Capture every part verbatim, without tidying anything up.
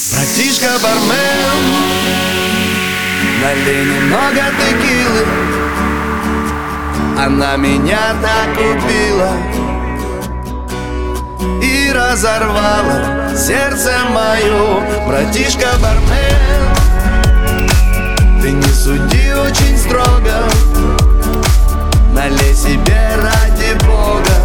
Братишка бармен, налей немного текилы. Она меня так убила и разорвала сердце мое. Братишка бармен, ты не суди очень строго, налей себе ради Бога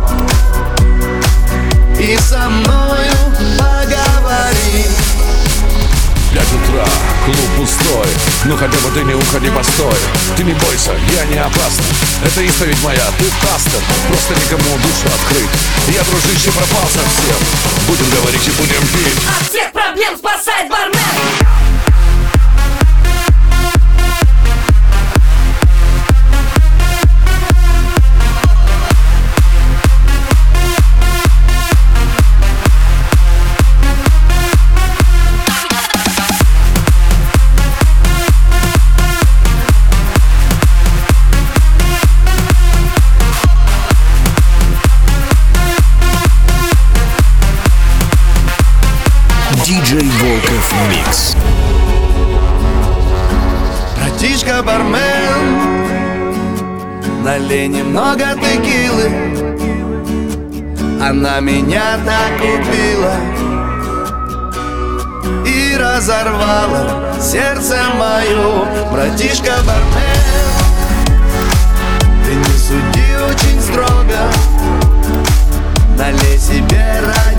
и со мною поговори. Пять утра, клуб пустой, ну хотя бы ты не уходи, постой. Ты не бойся, я не опасна, это исповедь моя, ты пастор. Просто никому душу открыть, я, дружище, пропал совсем. Будем говорить и будем пить. От всех проблем спасает бармен. диджей Волков Микс. Братишка бармен, налей немного текилы. Она меня так убила и разорвала сердце мое. Братишка бармен, ты не суди очень строго, налей себе ради